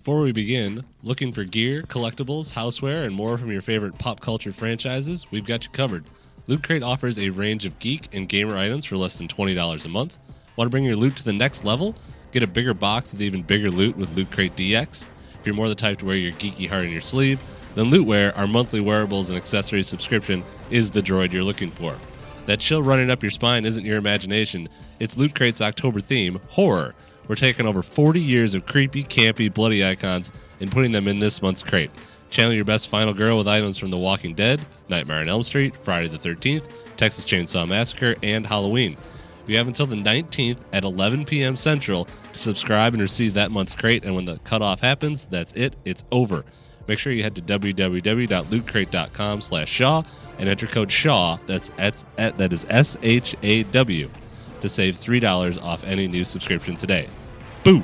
Before we begin, looking for gear, collectibles, houseware, and more from your favorite pop culture franchises? We've got you covered. Loot Crate offers a range of geek and gamer items for less than $20 a month. Want to bring your loot to the next level? Get a bigger box with even bigger loot with Loot Crate DX. If you're more the type to wear your geeky heart on your sleeve, then Lootwear, our monthly wearables and accessories subscription, is the droid you're looking for. That chill running up your spine isn't your imagination. It's Loot Crate's October theme, horror. We're taking over 40 years of creepy, campy, bloody icons and putting them in this month's crate. Channel your best final girl with items from The Walking Dead, Nightmare on Elm Street, Friday the 13th, Texas Chainsaw Massacre, and Halloween. You have until the 19th at 11 p.m. Central to subscribe and receive that month's crate, and when the cutoff happens, that's it. It's over. Make sure you head to www.lootcrate.com/Shaw and enter code SHAW, that is SHAW, to save $3 off any new subscription today. Boo!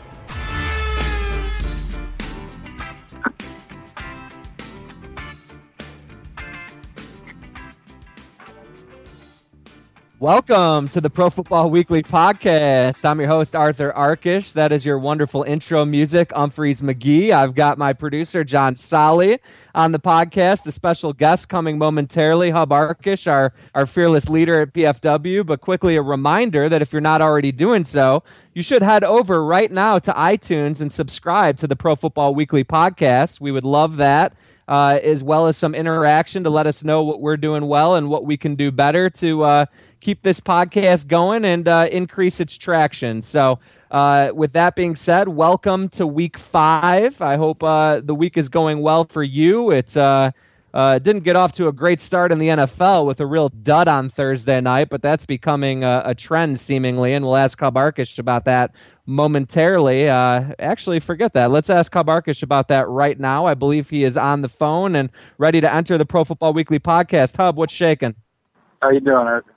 Welcome to the Pro Football Weekly podcast. I'm your host, Arthur Arkish. That is your wonderful intro music, Humphreys McGee. I've got my producer, John Solly, on the podcast. A special guest coming momentarily, Hub Arkish, our fearless leader at PFW. But quickly, a reminder that if you're not already doing so, you should head over right now to iTunes and subscribe to the Pro Football Weekly podcast. We would love that. As well as some interaction to let us know what we're doing well and what we can do better to keep this podcast going and increase its traction. So with that being said, welcome to week 5. I hope the week is going well for you. It didn't get off to a great start in the NFL with a real dud on Thursday night, but that's becoming a trend seemingly, and we'll ask Hub Arkish about that momentarily. Actually, forget that. Let's ask Hub Arkish about that right now. I believe he is on the phone and ready to enter the Pro Football Weekly podcast. Hub, what's shaking? How you doing, Arthur?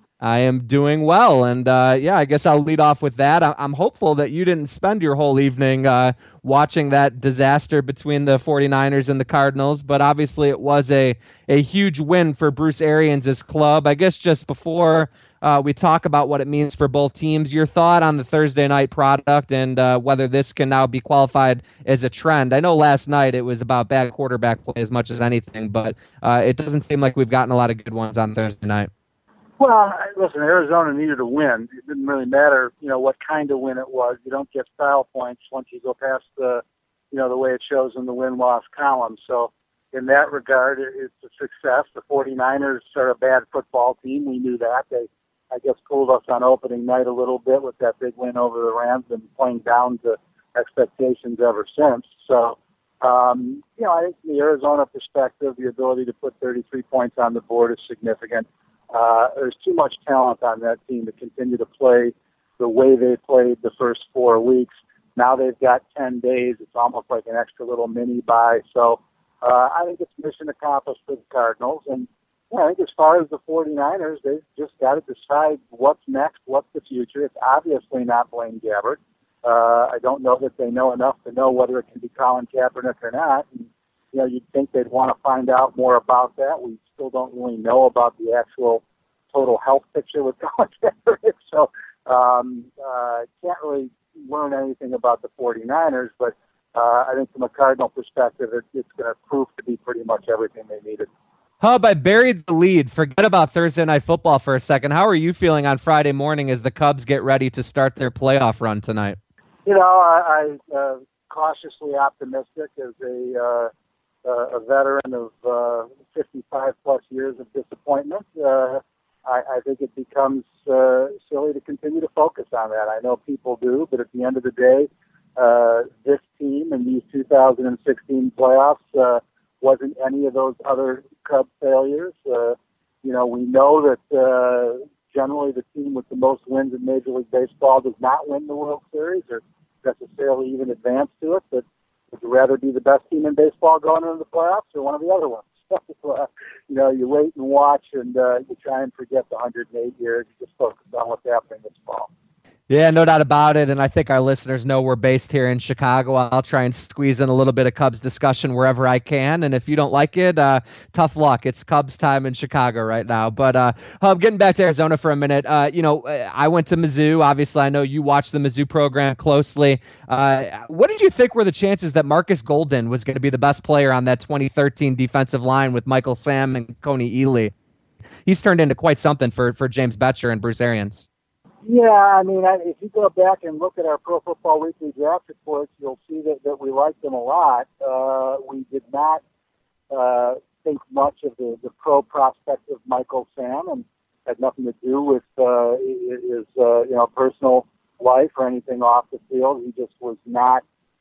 I am doing well, and I guess I'll lead off with that. I'm hopeful that you didn't spend your whole evening watching that disaster between the 49ers and the Cardinals, but obviously it was a huge win for Bruce Arians' club. I guess just before we talk about what it means for both teams, your thought on the Thursday night product and whether this can now be qualified as a trend. I know last night it was about bad quarterback play as much as anything, but it doesn't seem like we've gotten a lot of good ones on Thursday night. Well, listen, Arizona needed a win. It didn't really matter, what kind of win it was. You don't get style points once you go past the way it shows in the win-loss column. So in that regard, it's a success. The 49ers are a bad football team. We knew that. They, I guess, pulled us on opening night a little bit with that big win over the Rams and playing down to expectations ever since. So, I think from the Arizona perspective, the ability to put 33 points on the board is significant. There's too much talent on that team to continue to play the way they played the first 4 weeks. Now they've got 10 days. It's almost like an extra little mini bye. So I think it's mission accomplished for the Cardinals. And I think as far as the 49ers, they've just got to decide what's next, what's the future. It's obviously not Blaine Gabbert. I don't know that they know enough to know whether it can be Colin Kaepernick or not. And, you'd think they'd want to find out more about that. We still don't really know about the actual total health picture with Colin Kaepernick. So can't really learn anything about the 49ers, but I think from a Cardinal perspective, it's going to prove to be pretty much everything they needed. Hub, I buried the lead. Forget about Thursday Night Football for a second. How are you feeling on Friday morning as the Cubs get ready to start their playoff run tonight? I'm cautiously optimistic as a veteran of 55-plus years of disappointment. I think it becomes silly to continue to focus on that. I know people do, but at the end of the day, this team and these 2016 playoffs wasn't any of those other Cub failures. We know that generally the team with the most wins in Major League Baseball does not win the World Series or necessarily even advance to it, but would you rather be the best team in baseball going into the playoffs or one of the other ones? You wait and watch and you try and forget the 108 years. You just focus on what's happening this fall. Yeah, no doubt about it. And I think our listeners know we're based here in Chicago. I'll try and squeeze in a little bit of Cubs discussion wherever I can. And if you don't like it, tough luck. It's Cubs time in Chicago right now. But Hub, getting back to Arizona for a minute, I went to Mizzou. Obviously, I know you watched the Mizzou program closely. What did you think were the chances that Marcus Golden was going to be the best player on that 2013 defensive line with Michael Sam and Coney Ely? He's turned into quite something for James Betcher and Bruce Arians. Yeah, I mean, if you go back and look at our Pro Football Weekly draft reports, you'll see that we liked them a lot. We did not think much of the pro prospect of Michael Sam, and had nothing to do with his personal life or anything off the field. He just was not.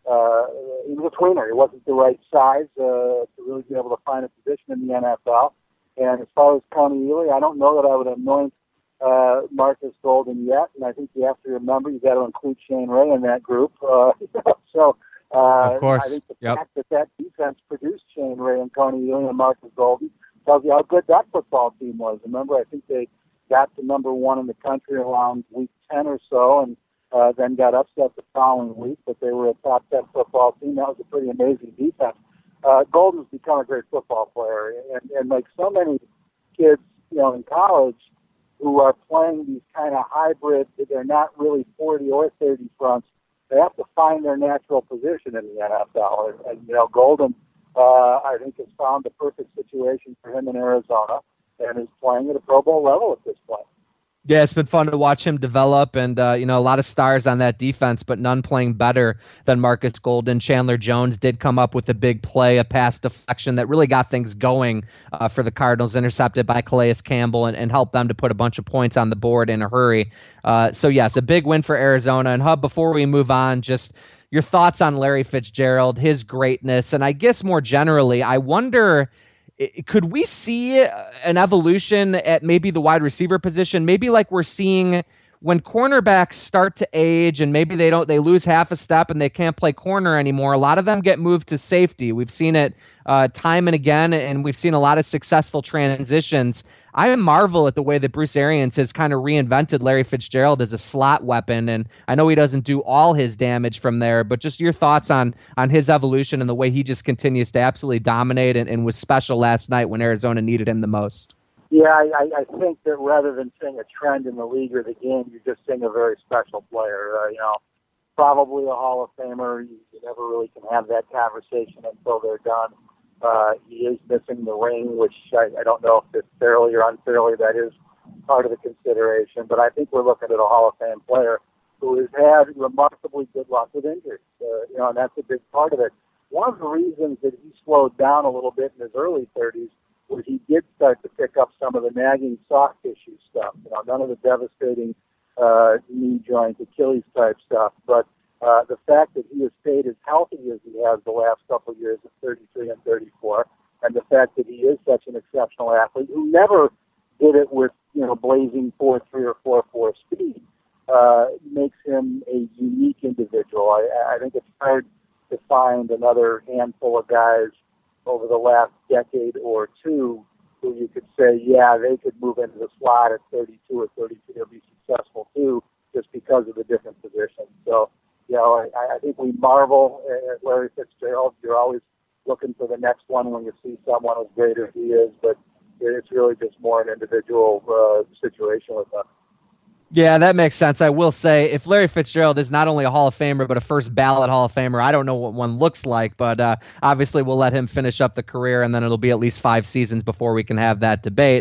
He was a tweener. He wasn't the right size to really be able to find a position in the NFL. And as far as Coney Ely, I don't know that I would anoint Marcus Golden yet, and I think you have to remember you got to include Shane Ray in that group. Of course, I think the fact that defense produced Shane Ray and Coney Ely and Marcus Golden tells you how good that football team was. Remember, I think they got to number one in the country around week 10 or so, and then got upset the following week. But they were a top 10 football team. That was a pretty amazing defense. Golden's become a great football player, and like so many kids, in college, who are playing these kind of hybrid, they're not really 40 or 30 fronts. They have to find their natural position in the NFL. And Golden, I think, has found the perfect situation for him in Arizona and is playing at a Pro Bowl level at this point. Yeah, it's been fun to watch him develop, and a lot of stars on that defense, but none playing better than Marcus Golden. Chandler Jones did come up with a big play, a pass deflection that really got things going for the Cardinals, intercepted by Calais Campbell, and helped them to put a bunch of points on the board in a hurry. So yes, a big win for Arizona. And Hub, before we move on, just your thoughts on Larry Fitzgerald, his greatness, and I guess more generally, I wonder, could we see an evolution at maybe the wide receiver position? Maybe like we're seeing when cornerbacks start to age and maybe they lose half a step and they can't play corner anymore. A lot of them get moved to safety. We've seen it time and again, and we've seen a lot of successful transitions. I marvel at the way that Bruce Arians has kind of reinvented Larry Fitzgerald as a slot weapon, and I know he doesn't do all his damage from there, but just your thoughts on his evolution and the way he just continues to absolutely dominate and was special last night when Arizona needed him the most. Yeah, I think that rather than seeing a trend in the league or the game, you're just seeing a very special player. Probably a Hall of Famer. You never really can have that conversation until they're done. He is missing the ring, which I don't know if it's fairly or unfairly that is part of the consideration. But I think we're looking at a Hall of Fame player who has had remarkably good luck with injuries. And that's a big part of it. One of the reasons that he slowed down a little bit in his early 30s was he did start to pick up some of the nagging soft tissue stuff. None of the devastating knee joint, Achilles type stuff, but the fact that he has stayed as healthy as he has the last couple of years at 33 and 34, and the fact that he is such an exceptional athlete who never did it with blazing 4.3 or 4.4 speed, makes him a unique individual. I think it's hard to find another handful of guys over the last decade or two who you could say, yeah, they could move into the slot at 32 or 33 or be successful too, just because of the different positions. So, I think we marvel at Larry Fitzgerald. You're always looking for the next one when you see someone as great as he is, but it's really just more an individual situation with them. Yeah, that makes sense. I will say, if Larry Fitzgerald is not only a Hall of Famer, but a first ballot Hall of Famer, I don't know what one looks like, but obviously we'll let him finish up the career, and then it'll be at least 5 seasons before we can have that debate.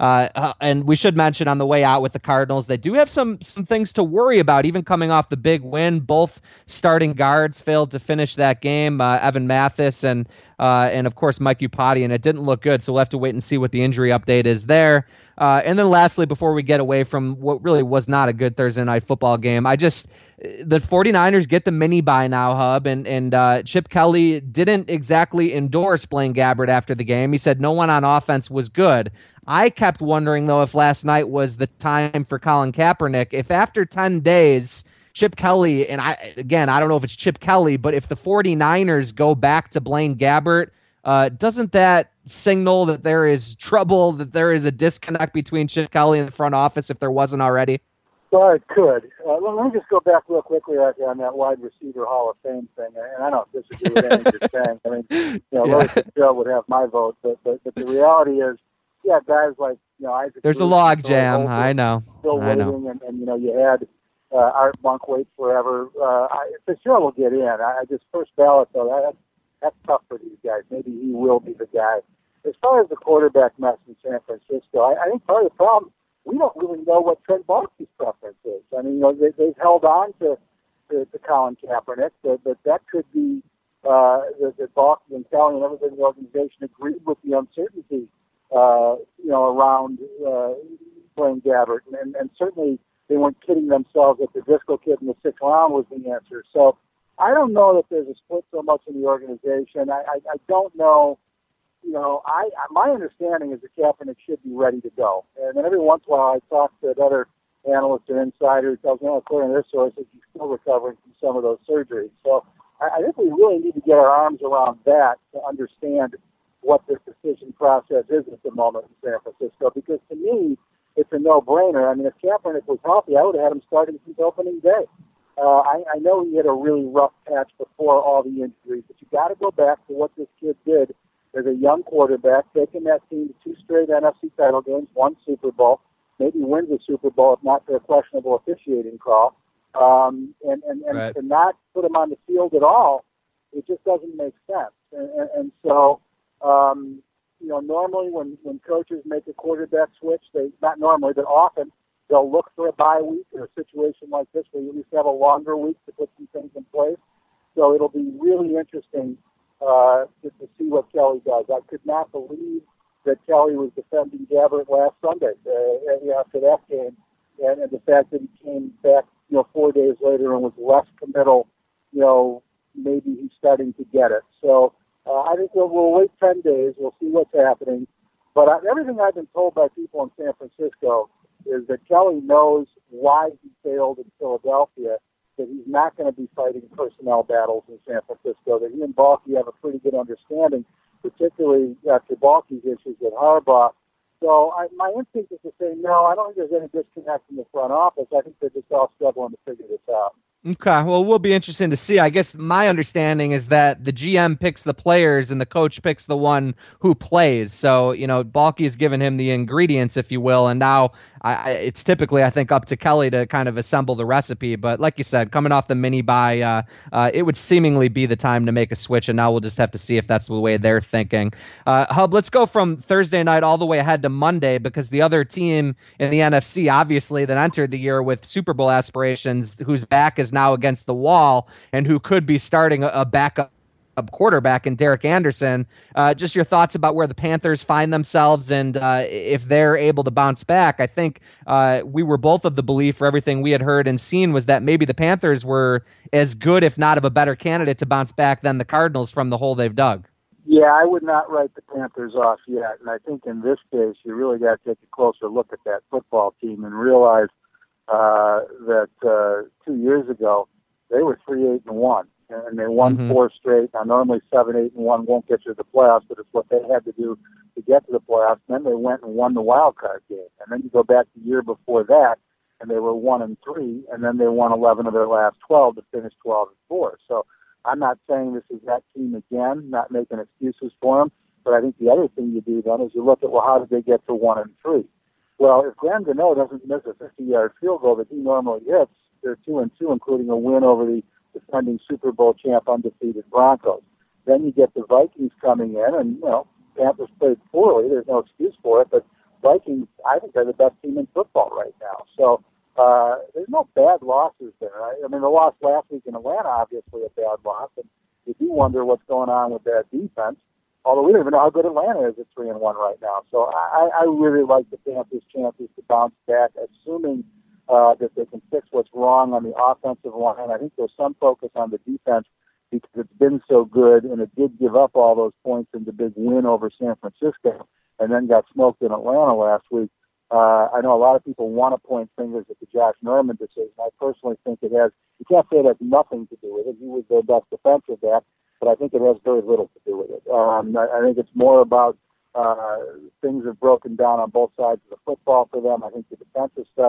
And we should mention on the way out with the Cardinals, they do have some things to worry about, even coming off the big win. Both starting guards failed to finish that game, Evan Mathis and of course Mike Iupati, and it didn't look good, so we'll have to wait and see what the injury update is there. And then lastly, before we get away from what really was not a good Thursday night football game, the 49ers get the mini bye now, Hub, and Chip Kelly didn't exactly endorse Blaine Gabbert after the game. He said no one on offense was good. I kept wondering, though, if last night was the time for Colin Kaepernick. If after 10 days, Chip Kelly, and I don't know if it's Chip Kelly, but if the 49ers go back to Blaine Gabbert, doesn't that signal that there is trouble, that there is a disconnect between Chip Kelly and the front office if there wasn't already? Well, it could. Let me just go back real quickly on that wide receiver Hall of Fame thing, and I don't disagree with anything you're saying. I mean, Larry Fitzgerald would have my vote, but the reality is, yeah, guys like Isaac. There's a Bruce, log jam. I know. Still waiting, and you had Art Monk wait forever. Fitzgerald will get in. I just first ballot though. That's tough for these guys. Maybe he will be the guy. As far as the quarterback mess in San Francisco, I think part of the problem, we don't really know what Trent Baalke's preference is. I mean, they've held on to Colin Kaepernick, but that could be that Baalke and Kelly and everybody in the organization agreed with the uncertainty, around playing Gabbert, and certainly they weren't kidding themselves that the Driscoll kid in the 6th round was the answer. So I don't know that there's a split so much in the organization. I don't know. My understanding is that Kaepernick should be ready to go. And then every once in a while I talk to another analyst or insider who tells me, according to their sources, he's still recovering from some of those surgeries. So I think we really need to get our arms around that to understand what this decision process is at the moment in San Francisco. Because to me, it's a no-brainer. I mean, if Kaepernick was healthy, I would have had him starting since opening day. I know he had a really rough patch before all the injuries, but you got to go back to what this kid did as a young quarterback, taking that team to 2 straight NFC title games, 1 Super Bowl, maybe wins the Super Bowl if not for a questionable officiating call, and right. To not put him on the field at all, it just doesn't make sense. And so, normally when coaches make a quarterback switch, not normally, but often, they'll look for a bye week or a situation like this where you at least have a longer week to put some things in place. So it'll be really interesting to see what Kelly does. I could not believe that Kelly was defending Gabbert last Sunday after that game, and the fact that he came back 4 days later and was less committal. Maybe he's starting to get it. So I think we'll wait 10 days. We'll see what's happening. But everything I've been told by people in San Francisco is that Kelly knows why he failed in Philadelphia, that he's not going to be fighting personnel battles in San Francisco, that he and Baalke have a pretty good understanding, particularly after Baalke's issues with Harbaugh. So my instinct is to say, no, I don't think there's any disconnect in the front office. I think they're just all struggling to figure this out. Okay, well, we'll be interesting to see. I guess my understanding is that the GM picks the players and the coach picks the one who plays. So, Baalke has given him the ingredients, if you will, and now it's typically, I think, up to Kelly to kind of assemble the recipe. But like you said, coming off the mini bye, it would seemingly be the time to make a switch, and now we'll just have to see if that's the way they're thinking. Hub, let's go from Thursday night all the way ahead to Monday, because the other team in the NFC, obviously, that entered the year with Super Bowl aspirations, whose back is now against the wall and who could be starting a backup quarterback in Derek Anderson. Just your thoughts about where the Panthers find themselves and if they're able to bounce back. I think we were both of the belief, for everything we had heard and seen, was that maybe the Panthers were as good, if not of a better candidate to bounce back than the Cardinals from the hole they've dug. Yeah, I would not write the Panthers off yet. And I think in this case, you really got to take a closer look at that football team and realize that 2 years ago, they were 3-8-1, and they won 4 straight. Now, normally 7-8-1 won't get you to the playoffs, but it's what they had to do to get to the playoffs. And then they went and won the wild card game. And then you go back the year before that, and they were 1-3, and then they won 11 of their last 12 to finish 12-4. So I'm not saying this is that team again, not making excuses for them. But I think the other thing you do then is you look at, well, how did they get to 1-3? Well, if Graham Gano doesn't miss a 50-yard field goal that he normally hits, they're 2-2, including a win over the defending Super Bowl champ undefeated Broncos. Then you get the Vikings coming in, and Panthers played poorly. There's no excuse for it, but Vikings, I think, are the best team in football right now. So there's no bad losses there. I mean, the loss last week in Atlanta, obviously a bad loss, and you do wonder what's going on with that defense. Although we don't even know how good Atlanta is at 3-1 right now. So I really like the Panthers' chances to bounce back, assuming that they can fix what's wrong on the offensive line. I think there's some focus on the defense because it's been so good, and it did give up all those points in the big win over San Francisco and then got smoked in Atlanta last week. I know a lot of people want to point fingers at the Josh Norman decision. I personally think it has, you can't say it has nothing to do with it. He was their best defensive back, but I think it has very little to do with it. I think it's more about things have broken down on both sides of the football for them. I think the defensive stuff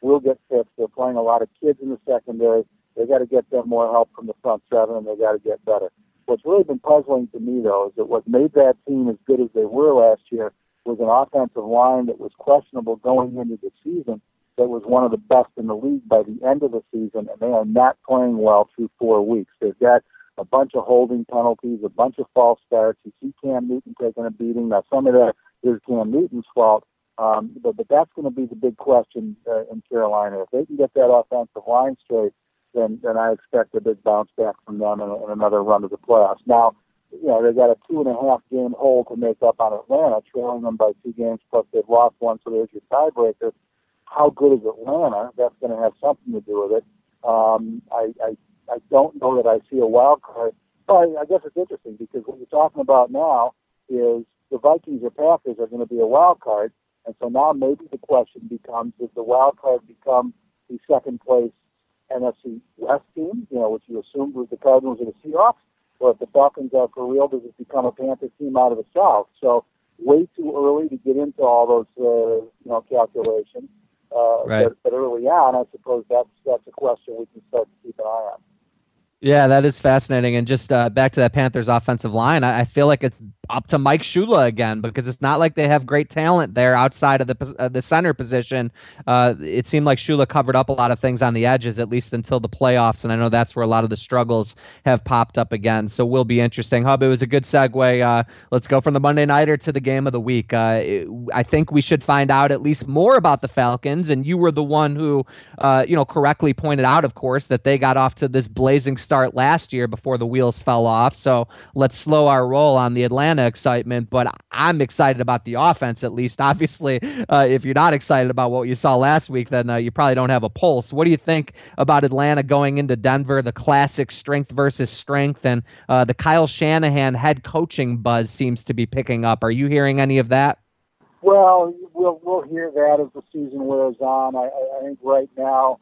will get fixed. They're playing a lot of kids in the secondary. They got to get them more help from the front seven, and they got to get better. What's really been puzzling to me, though, is that what made that team as good as they were last year was an offensive line that was questionable going into the season, that was one of the best in the league by the end of the season, and they are not playing well through 4 weeks. They've got a bunch of holding penalties, a bunch of false starts. You see Cam Newton taking a beating. Now, some of that is Cam Newton's fault, but that's going to be the big question in Carolina. If they can get that offensive line straight, then I expect a big bounce back from them and another run to the playoffs. Now, they've got a 2.5 game hole to make up on Atlanta, trailing them by 2 games, plus they've lost one, so there's your tiebreaker. How good is Atlanta? That's going to have something to do with it. I don't know that I see a wild card. But I guess it's interesting because what you're talking about now is the Vikings or Packers are going to be a wild card, and so now maybe the question becomes, does the wild card become the second place NFC West team, which you assumed was the Cardinals or the Seahawks, or if the Falcons are for real, does it become a Panther team out of the South? So way too early to get into all those calculations. Right. But early on, I suppose that's a question we can start to keep an eye on. Yeah, that is fascinating. And just back to that Panthers offensive line, I feel like it's up to Mike Shula again, because it's not like they have great talent there outside of the center position. It seemed like Shula covered up a lot of things on the edges, at least until the playoffs, and I know that's where a lot of the struggles have popped up again. So will be interesting. Hub, it was a good segue. Let's go from the Monday Nighter to the game of the week. I think we should find out at least more about the Falcons, and you were the one who correctly pointed out, of course, that they got off to this blazing start last year before the wheels fell off. So let's slow our roll on the Atlanta excitement, but I'm excited about the offense, at least. Obviously, if you're not excited about what you saw last week, then you probably don't have a pulse. What do you think about Atlanta going into Denver, the classic strength versus strength, and the Kyle Shanahan head coaching buzz seems to be picking up? Are you hearing any of that? Well, we'll hear that as the season wears on. I think right now,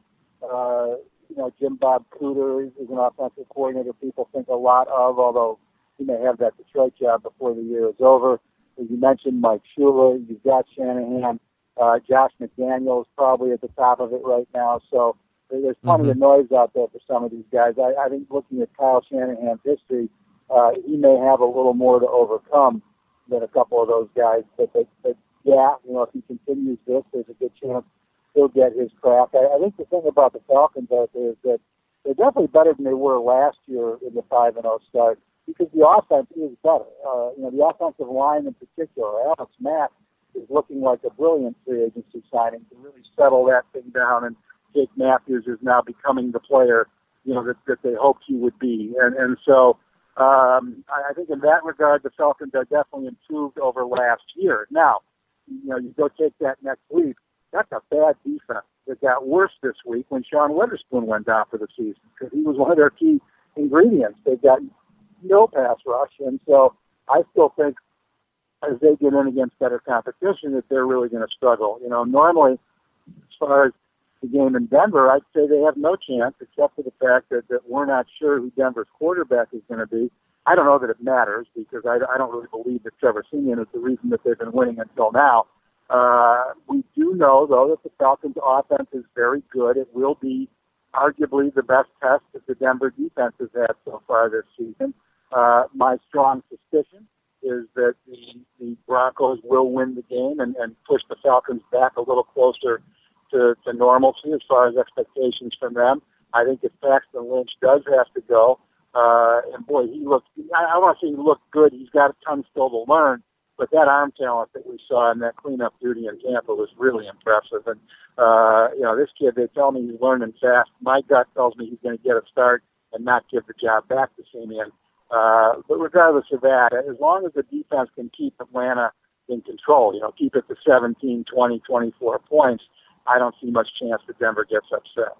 Jim Bob Cooter is an offensive coordinator people think a lot of, although he may have that Detroit job before the year is over. As you mentioned, Mike Shula, you've got Shanahan. Josh McDaniels probably at the top of it right now. So there's plenty of noise out there for some of these guys. I think looking at Kyle Shanahan's history, he may have a little more to overcome than a couple of those guys. But yeah, if he continues this, there's a good chance he'll get his crack. I think the thing about the Falcons out there is that they're definitely better than they were last year in the 5-0 start, because the offense is better. The offensive line in particular, Alex Mack is looking like a brilliant free agency signing to really settle that thing down, and Jake Matthews is now becoming the player, that they hoped he would be. And so I think in that regard, the Falcons are definitely improved over last year. Now, you go take that next week, that's a bad defense. It got worse this week when Sean Witherspoon went down for the season, because he was one of their key ingredients. They've got no pass rush, and so I still think as they get in against better competition that they're really going to struggle. Normally, as far as the game in Denver, I'd say they have no chance, except for the fact that we're not sure who Denver's quarterback is going to be. I don't know that it matters, because I don't really believe that Trevor Siemian is the reason that they've been winning until now. We do know, though, that the Falcons' offense is very good. It will be arguably the best test that the Denver defense has had so far this season. My strong suspicion is that the Broncos will win the game and push the Falcons back a little closer to normalcy as far as expectations from them. I think if Paxton Lynch does have to go, and boy, I want to say he looked good. He's got a ton still to learn. But that arm talent that we saw in that cleanup duty in Tampa was really impressive. And, this kid, they tell me he's learning fast. My gut tells me he's going to get a start and not give the job back to Siemian. But regardless of that, as long as the defense can keep Atlanta in control, keep it to 17, 20, 24 points, I don't see much chance that Denver gets upset.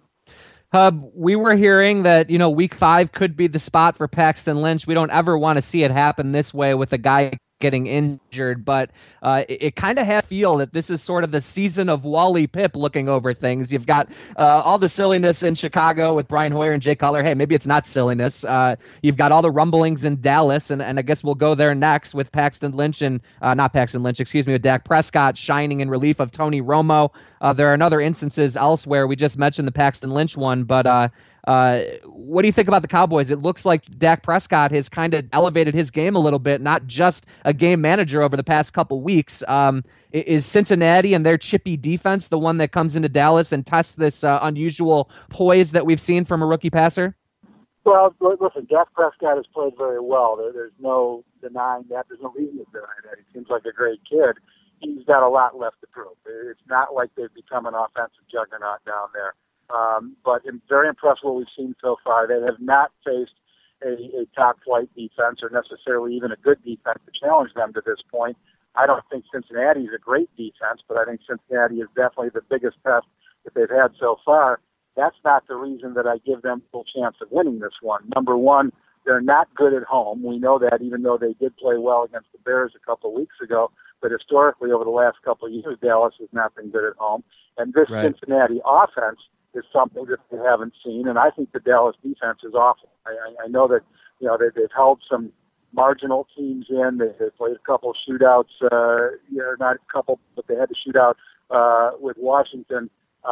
Hub, we were hearing that, week 5 could be the spot for Paxton Lynch. We don't ever want to see it happen this way with a guy getting injured, but it kind of has feel that this is sort of the season of Wally Pipp looking over things. You've got all the silliness in Chicago with Brian Hoyer and Jay Cutler. Hey, maybe it's not silliness. You've got all the rumblings in Dallas, and I guess we'll go there next with Paxton Lynch and not Paxton Lynch, excuse me, with Dak Prescott shining in relief of Tony Romo. There are other instances elsewhere. We just mentioned the Paxton Lynch one, but what do you think about the Cowboys? It looks like Dak Prescott has kind of elevated his game a little bit, not just a game manager over the past couple weeks. Is Cincinnati and their chippy defense the one that comes into Dallas and tests this unusual poise that we've seen from a rookie passer? Well, listen, Dak Prescott has played very well. There's no denying that. There's no reason to deny that. He seems like a great kid. He's got a lot left to prove. It's not like they've become an offensive juggernaut down there. But I'm very impressed with what we've seen so far. They have not faced a top-flight defense or necessarily even a good defense to challenge them to this point. I don't think Cincinnati is a great defense, but I think Cincinnati is definitely the biggest test that they've had so far. That's not the reason that I give them full chance of winning this one. Number one, they're not good at home. We know that, even though they did play well against the Bears a couple of weeks ago. But historically, over the last couple of years, Dallas has not been good at home. And this Cincinnati offense is something that they haven't seen, and I think the Dallas defense is awful. I know that they've held some marginal teams in. They played a couple of shootouts, not a couple, but they had to shoot out with Washington.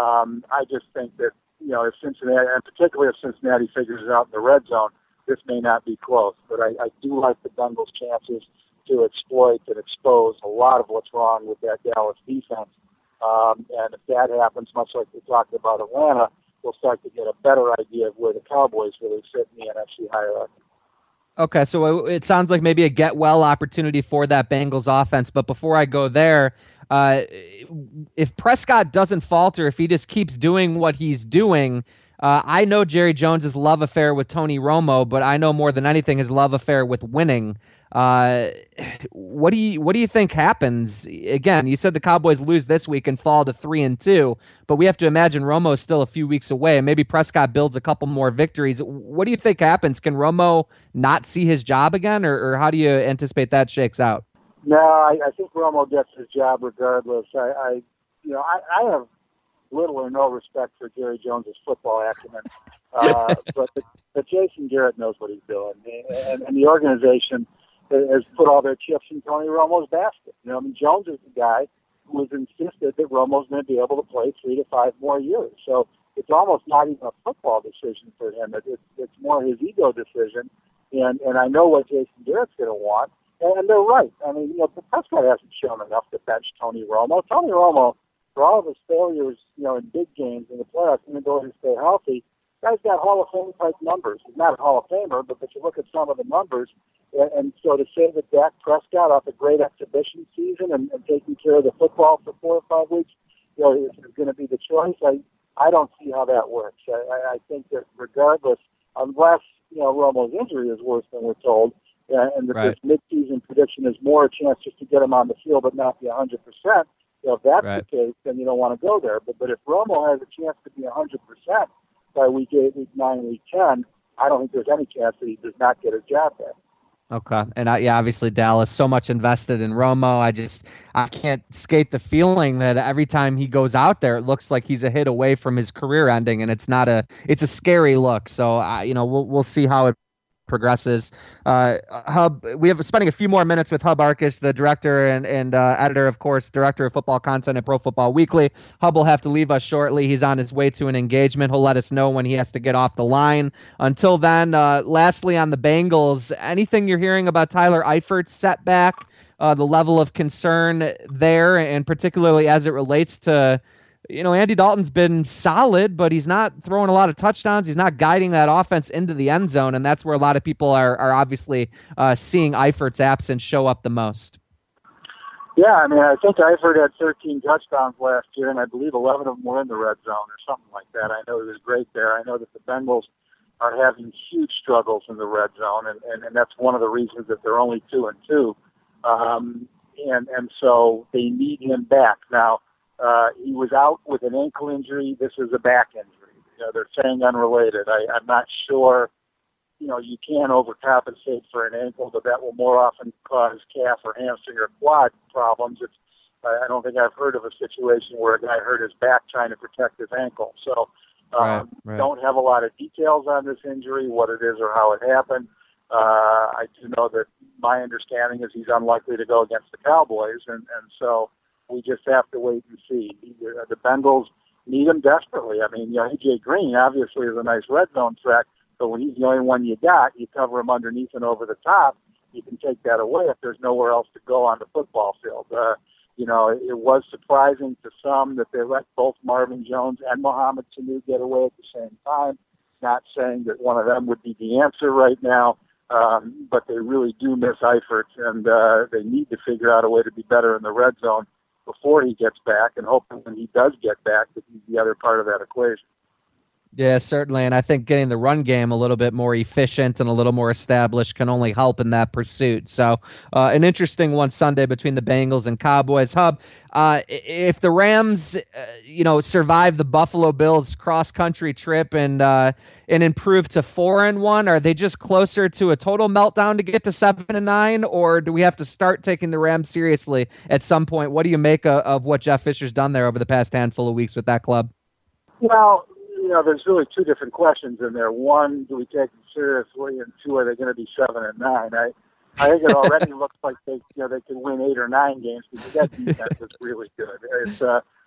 I just think that if Cincinnati, and particularly if Cincinnati figures it out in the red zone, this may not be close. But I do like the Bengals' chances to exploit and expose a lot of what's wrong with that Dallas defense. And if that happens, much like we talked about Atlanta, we'll start to get a better idea of where the Cowboys really sit in the NFC hierarchy. Okay, so it sounds like maybe a get-well opportunity for that Bengals offense. But before I go there, if Prescott doesn't falter, if he just keeps doing what he's doing, I know Jerry Jones's love affair with Tony Romo, but I know more than anything his love affair with winning. What do you think happens? Again, you said the Cowboys lose this week and fall to 3-2, but we have to imagine Romo's still a few weeks away, and maybe Prescott builds a couple more victories. What do you think happens? Can Romo not see his job again, or how do you anticipate that shakes out? No, I think Romo gets his job regardless. I have little or no respect for Jerry Jones's football acumen, but Jason Garrett knows what he's doing, and the organization has put all their chips in Tony Romo's basket. Jones is the guy who has insisted that Romo's going to be able to play 3 to 5 more years. So it's almost not even a football decision for him. It's more his ego decision. And I know what Jason Garrett's going to want. And they're right. Prescott hasn't shown enough to bench Tony Romo. Tony Romo, for all of his failures, in big games in the playoffs, inability to stay healthy, guy's got Hall of Fame type numbers. He's not a Hall of Famer, but you look at some of the numbers, and so to say that Dak Prescott off a great exhibition season and taking care of the football for 4 or 5 weeks, is going to be the choice. I don't see how that works. I think that regardless, unless Romo's injury is worse than we're told, and that this mid-season prediction is more a chance just to get him on the field but not be 100%. If that's the case, then you don't want to go there. But if Romo has a chance to be 100% by week 8, week 9, week 10, I don't think there's any chance that he does not get his job there. Okay. And obviously Dallas so much invested in Romo. I can't escape the feeling that every time he goes out there, it looks like he's a hit away from his career ending, and it's a scary look. So, we'll see how it progresses. Hub, we have spending a few more minutes with Hub Arkush, the director and editor, of course, director of football content at Pro Football Weekly. Hub will have to leave us shortly. He's on his way to an engagement. He'll let us know when he has to get off the line. Until then, lastly on the Bengals, anything you're hearing about Tyler Eifert's setback, the level of concern there, and particularly as it relates to Andy Dalton's been solid, but he's not throwing a lot of touchdowns. He's not guiding that offense into the end zone, and that's where a lot of people are obviously seeing Eifert's absence show up the most. Yeah, I think Eifert had 13 touchdowns last year, and I believe 11 of them were in the red zone or something like that. I know he was great there. I know that the Bengals are having huge struggles in the red zone, and that's one of the reasons that they're only 2-2. And so they need him back. Now, he was out with an ankle injury. This is a back injury. They're saying unrelated. I'm not sure you can overcompensate for an ankle, but that will more often cause calf or hamstring or quad problems. I don't think I've heard of a situation where a guy hurt his back trying to protect his ankle. So Right. don't have a lot of details on this injury, what it is or how it happened. I do know that my understanding is he's unlikely to go against the Cowboys, and so we just have to wait and see. The Bengals need him desperately. I mean, A.J. Green obviously is a nice red zone threat, but when he's the only one you got, you cover him underneath and over the top, you can take that away if there's nowhere else to go on the football field. It was surprising to some that they let both Marvin Jones and Mohamed Sanu get away at the same time. Not saying that one of them would be the answer right now, but they really do miss Eifert, and they need to figure out a way to be better in the red zone before he gets back, and hoping when he does get back that he's the other part of that equation. Yeah, certainly. And I think getting the run game a little bit more efficient and a little more established can only help in that pursuit. So an interesting one Sunday between the Bengals and Cowboys. Hub, if the Rams, survive the Buffalo Bills cross-country trip and improve to 4-1, are they just closer to a total meltdown to get to 7-9, or do we have to start taking the Rams seriously at some point? What do you make of what Jeff Fisher's done there over the past handful of weeks with that club? Well, there's really two different questions in there. One, do we take them seriously? And two, are they going to be 7-9? I think it already looks like they can win 8 or 9 games because that defense is really good. It's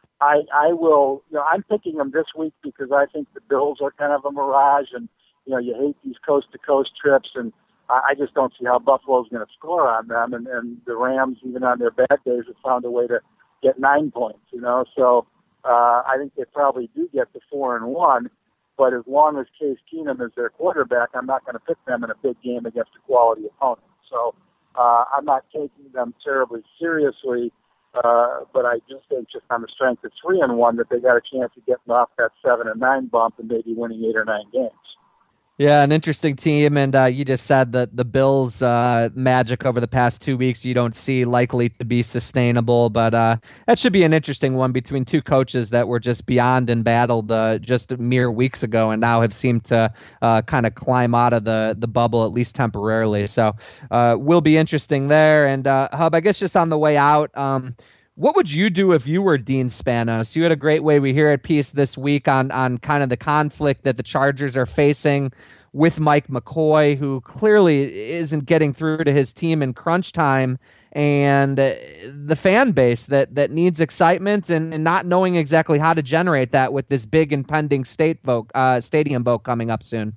I'm picking them this week because I think the Bills are kind of a mirage, and you hate these coast to coast trips, and I just don't see how Buffalo's going to score on them. And the Rams, even on their bad days, have found a way to get 9 points. So. I think they probably do get to 4-1, but as long as Case Keenum is their quarterback, I'm not going to pick them in a big game against a quality opponent. So I'm not taking them terribly seriously, but I do think just on the strength of 3-1 that they got a chance of getting off that 7-9 bump and maybe winning 8 or 9 games. Yeah, an interesting team, and you just said that the Bills' magic over the past 2 weeks you don't see likely to be sustainable, but that should be an interesting one between two coaches that were just beyond embattled just mere weeks ago and now have seemed to kind of climb out of the bubble, at least temporarily. So will be interesting there. And Hub, I guess just on the way out, what would you do if you were Dean Spanos? You had a great way we hear at piece this week on kind of the conflict that the Chargers are facing with Mike McCoy, who clearly isn't getting through to his team in crunch time, and the fan base that needs excitement and not knowing exactly how to generate that with this big impending stadium vote coming up soon.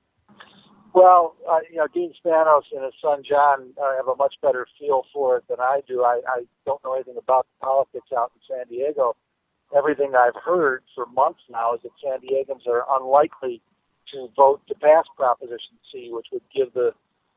Well, Dean Spanos and his son John have a much better feel for it than I do. I don't know anything about the politics out in San Diego. Everything I've heard for months now is that San Diegans are unlikely to vote to pass Proposition C, which would give the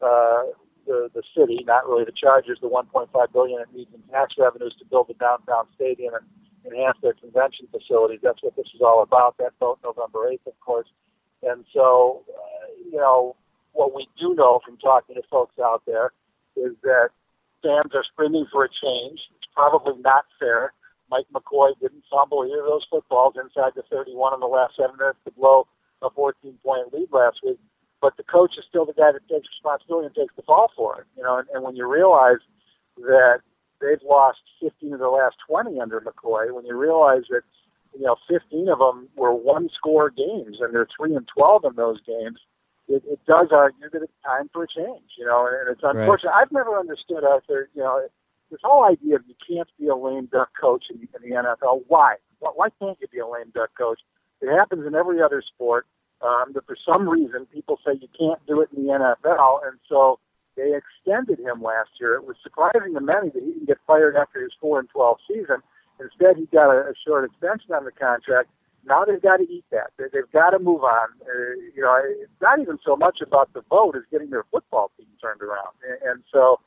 city, not really the Chargers, the $1.5 billion it needs in tax revenues to build a downtown stadium and enhance their convention facilities. That's what this is all about. That vote November 8th, of course. And so, what we do know from talking to folks out there is that fans are screaming for a change. It's probably not fair. Mike McCoy didn't fumble either of those footballs inside the 31 in the last 7 minutes to blow a 14-point lead last week. But the coach is still the guy that takes responsibility and takes the fall for it. And when you realize that they've lost 15 of the last 20 under McCoy, when you realize that 15 of them were one-score games, and they're 3-12 in those games, it does argue that it's time for a change, and it's unfortunate. Right. I've never understood, Arthur, this whole idea of you can't be a lame duck coach in the NFL. Why? Why can't you be a lame duck coach? It happens in every other sport, but for some reason people say you can't do it in the NFL, and so they extended him last year. It was surprising to many that he didn't get fired after his 4-12 season. Instead, he got a short extension on the contract. Now they've got to eat that. They've got to move on. It's not even so much about the vote as getting their football team turned around. And so,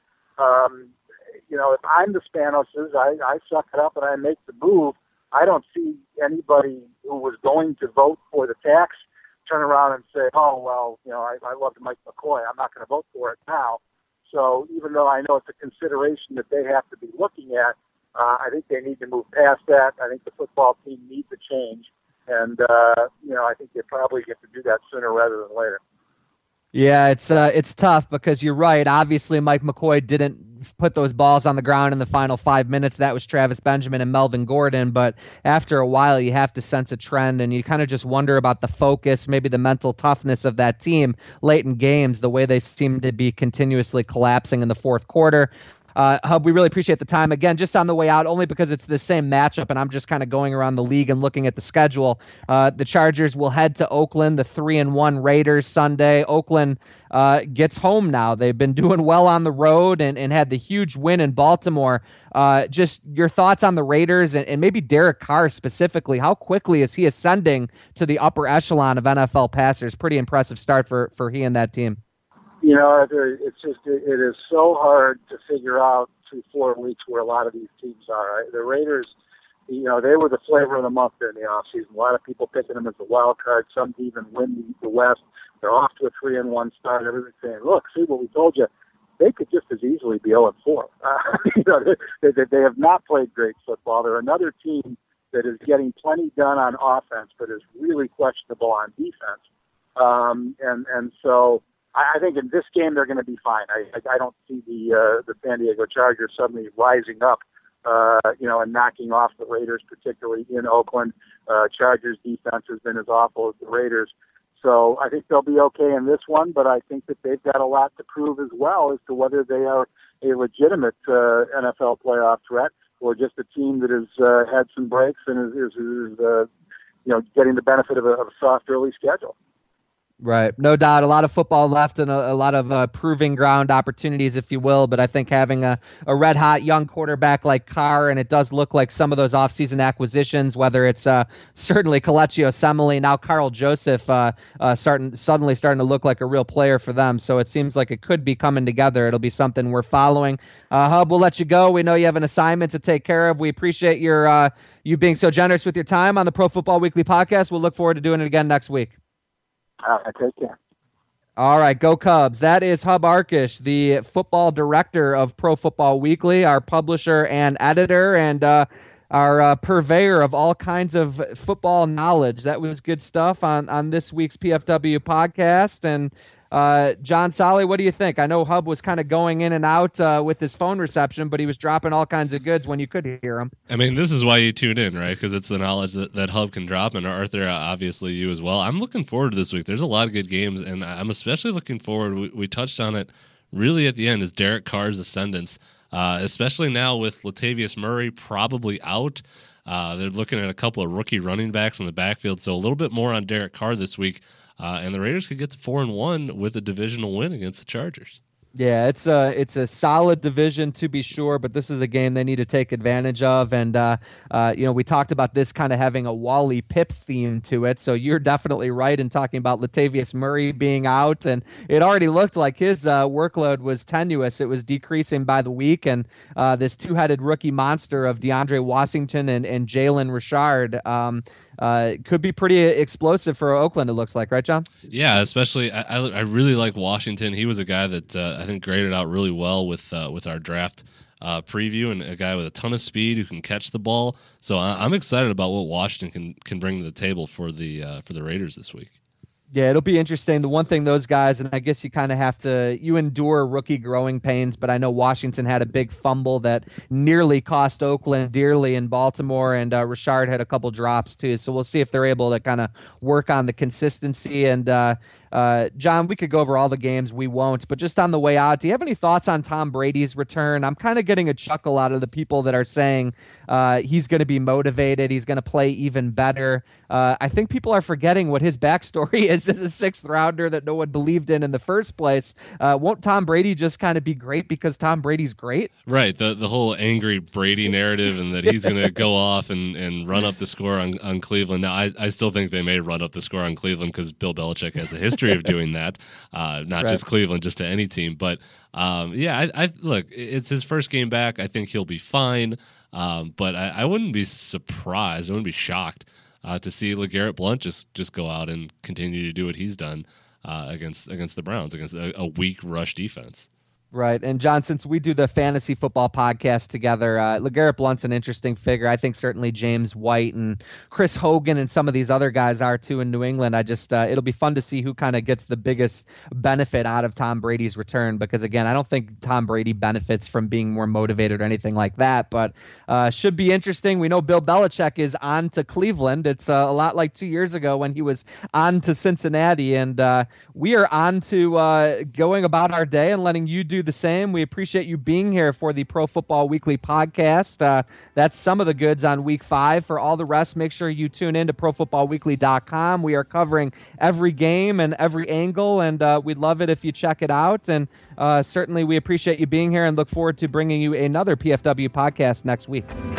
if I'm the Spanoses, I suck it up and I make the move. I don't see anybody who was going to vote for the tax turn around and say, oh, well, I love Mike McCoy. I'm not going to vote for it now. So even though I know it's a consideration that they have to be looking at, I think they need to move past that. I think the football team needs a change. And, I think they probably get to do that sooner rather than later. Yeah, it's tough because you're right. Obviously, Mike McCoy didn't put those balls on the ground in the final 5 minutes. That was Travis Benjamin and Melvin Gordon. But after a while, you have to sense a trend, and you kind of just wonder about the focus, maybe the mental toughness of that team late in games, the way they seem to be continuously collapsing in the fourth quarter. Hub, we really appreciate the time. Again, just on the way out, only because it's the same matchup, and I'm just kind of going around the league and looking at the schedule. The Chargers will head to Oakland, the 3-1 Raiders Sunday. Oakland gets home now. They've been doing well on the road and had the huge win in Baltimore. Just your thoughts on the Raiders and maybe Derek Carr specifically. How quickly is he ascending to the upper echelon of NFL passers? Pretty impressive start for he and that team. It is so hard to figure out through 4 weeks where a lot of these teams are. Right? The Raiders, they were the flavor of the month during the offseason. A lot of people picking them as a wild card, some even win the West. They're off to a 3-1 start. Everybody's saying, look, see what we told you. They could just as easily be 0-4. They have not played great football. They're another team that is getting plenty done on offense, but is really questionable on defense. And so I think in this game they're going to be fine. I don't see the San Diego Chargers suddenly rising up, and knocking off the Raiders, particularly in Oakland. Chargers defense has been as awful as the Raiders. So I think they'll be okay in this one, but I think that they've got a lot to prove as well as to whether they are a legitimate NFL playoff threat or just a team that has had some breaks and is getting the benefit of a soft early schedule. Right. No doubt. A lot of football left and a lot of proving ground opportunities, if you will. But I think having a red-hot young quarterback like Carr, and it does look like some of those offseason acquisitions, whether it's certainly Kelechi Osemele, now Carl Joseph, starting to look like a real player for them. So it seems like it could be coming together. It'll be something we're following. Hub, we'll let you go. We know you have an assignment to take care of. We appreciate you being so generous with your time on the Pro Football Weekly podcast. We'll look forward to doing it again next week. Take care. All right, go Cubs. That is Hub Arkush, the football director of Pro Football Weekly, our publisher and editor, and our purveyor of all kinds of football knowledge. That was good stuff on this week's PFW podcast. And John Solly, what do you think? I know Hub was kind of going in and out with his phone reception, but he was dropping all kinds of goods when you could hear him. I mean, this is why you tune in, right? Because it's the knowledge that Hub can drop, and Arthur, obviously you as well. I'm looking forward to this week. There's a lot of good games, and I'm especially looking forward. We touched on it really at the end, is Derek Carr's ascendance, especially now with Latavius Murray probably out. They're looking at a couple of rookie running backs in the backfield, so a little bit more on Derek Carr this week. And the Raiders could get to 4-1 with a divisional win against the Chargers. Yeah, it's a solid division to be sure, but this is a game they need to take advantage of. And we talked about this kind of having a Wally Pipp theme to it. So you're definitely right in talking about Latavius Murray being out, and it already looked like his workload was tenuous. It was decreasing by the week, and this two-headed rookie monster of DeAndre Washington and Jalen Richard could be pretty explosive for Oakland, it looks like, right, John? Yeah, especially I really like Washington. He was a guy that I think graded out really well with our draft preview, and a guy with a ton of speed who can catch the ball. So I'm excited about what Washington can bring to the table for the Raiders this week. Yeah, it'll be interesting. The one thing those guys, and I guess you kind of you endure rookie growing pains, but I know Washington had a big fumble that nearly cost Oakland dearly in Baltimore, and Richard had a couple drops too. So we'll see if they're able to kind of work on the consistency. And John, we could go over all the games. We won't. But just on the way out, do you have any thoughts on Tom Brady's return? I'm kind of getting a chuckle out of the people that are saying he's going to be motivated. He's going to play even better. I think people are forgetting what his backstory is as a sixth rounder that no one believed in the first place. Won't Tom Brady just kind of be great because Tom Brady's great? Right. The whole angry Brady narrative, and that he's going to go off and run up the score on Cleveland. Now, I still think they may run up the score on Cleveland because Bill Belichick has a history of doing that. Not just Cleveland, just to any team. But I look, it's his first game back. I think he'll be fine. But I wouldn't be surprised. I wouldn't be shocked to see LeGarrette Blount just go out and continue to do what he's done against the Browns, against a weak rush defense. Right. And John, since we do the fantasy football podcast together, LeGarrette Blount's an interesting figure. I think certainly James White and Chris Hogan and some of these other guys are too in New England. It'll be fun to see who kind of gets the biggest benefit out of Tom Brady's return, because again, I don't think Tom Brady benefits from being more motivated or anything like that, but should be interesting. We know Bill Belichick is on to Cleveland. It's a lot like 2 years ago when he was on to Cincinnati, and we are on to going about our day and letting you do the same. We appreciate you being here for the Pro Football Weekly podcast. That's some of the goods on week 5. For all the rest, make sure you tune in to ProFootballWeekly.com. We are covering every game and every angle, and we'd love it if you check it out. And certainly we appreciate you being here and look forward to bringing you another PFW podcast next week.